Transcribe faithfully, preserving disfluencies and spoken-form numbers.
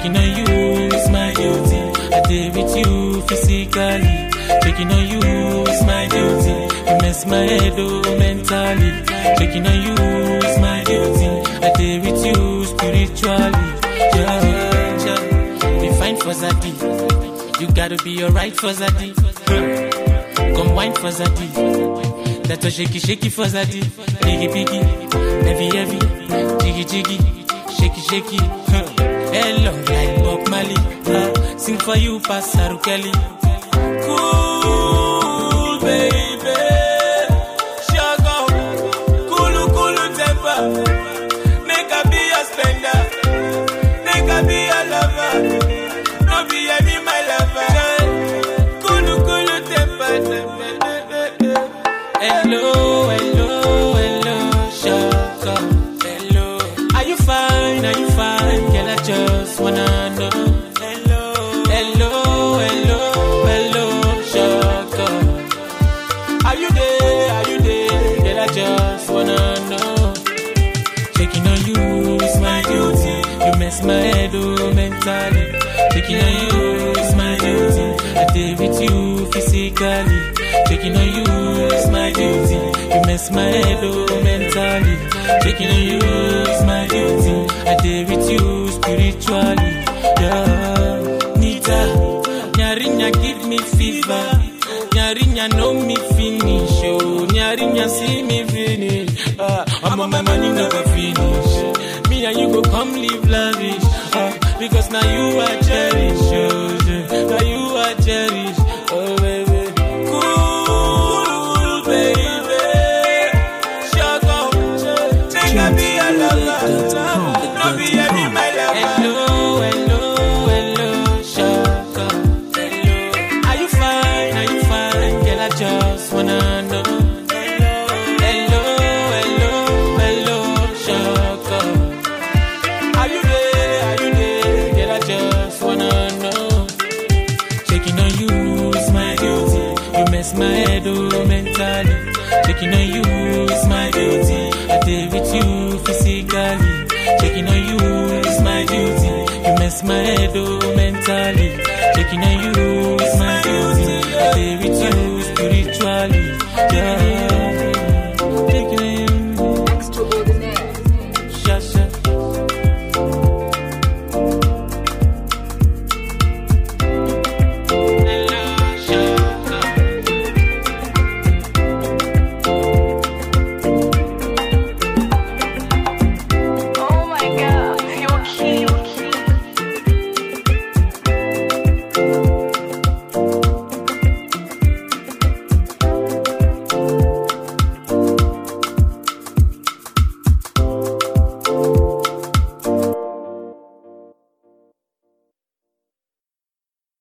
Checking on you is my duty. I did with you physically. Checking on you is my duty. You mess my head oh mentally. Checking on you is my duty. I did with you spiritually. Yeah, yeah. Be fine for Zaddy. You gotta be alright for Zaddy. Come wine for Zaddy. That's a shaky shaky for Zaddy. Biggie biggie, heavy heavy, jiggy jiggy, shaky shaky. Hello like Bob Marley. Uh, sing for you, Pastor Kelly. Cool baby, shut up. Cool cool temper. Make a be a spender. Make a be a lover. No be any my lover. Cool cool temper. Hello, hello, hello, shut up. Hello, are you fine? Are you fine? Girl, I just wanna know. Hello, hello, hello, hello, shut up. Are you there? Are you there? Girl, I just wanna know. Checking on you is my duty. You mess my head oh mentally. Checking on you is my duty. I did with you physically. Checking on you is my duty. You mess my head oh mentally. Checking on you is my duty. I did with you spiritually. Yeah, Nita, Nyarinya give me fever. Nyarinya know me finish. Oh, Nyarinya see me finish. Uh, I'm on my money never finish. Me and you go come live lavish. Uh, because now you are cherished. Oh, yeah. Now you are cherished. Oh baby. My head oh mentally. Checking on you is my duty. I did with you physically. Checking on you is my duty. You mess my head oh mentally. Checking on you is my duty. I did with you spiritually. Yeah. Checking on you. Extraordinary. Shasha. Oh my God, you're cute.